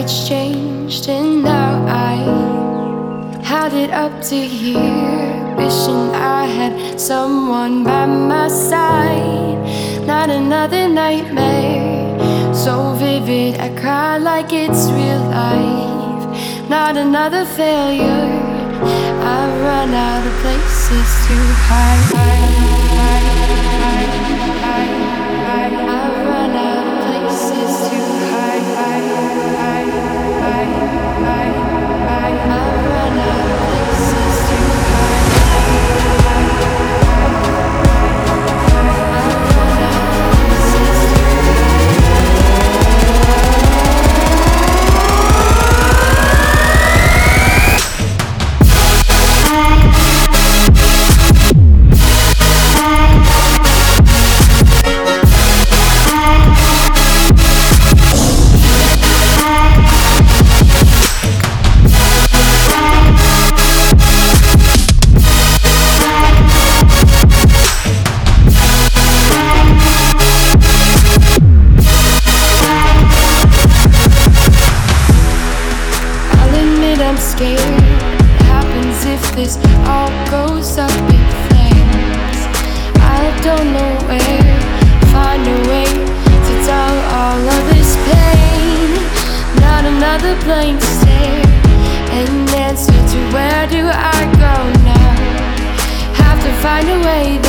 much changed, and now I had it up to here, wishing I had someone by my side. Not another nightmare, so vivid I cry like it's real life. Not another failure, I've run out of places to hide. I've run out of places to hide. I've run out of places to scared. What happens if this all goes up in flames? I don't know where to find a way to dull all of this pain. Not another blank stare, an answer to where do I go now? Have to find a way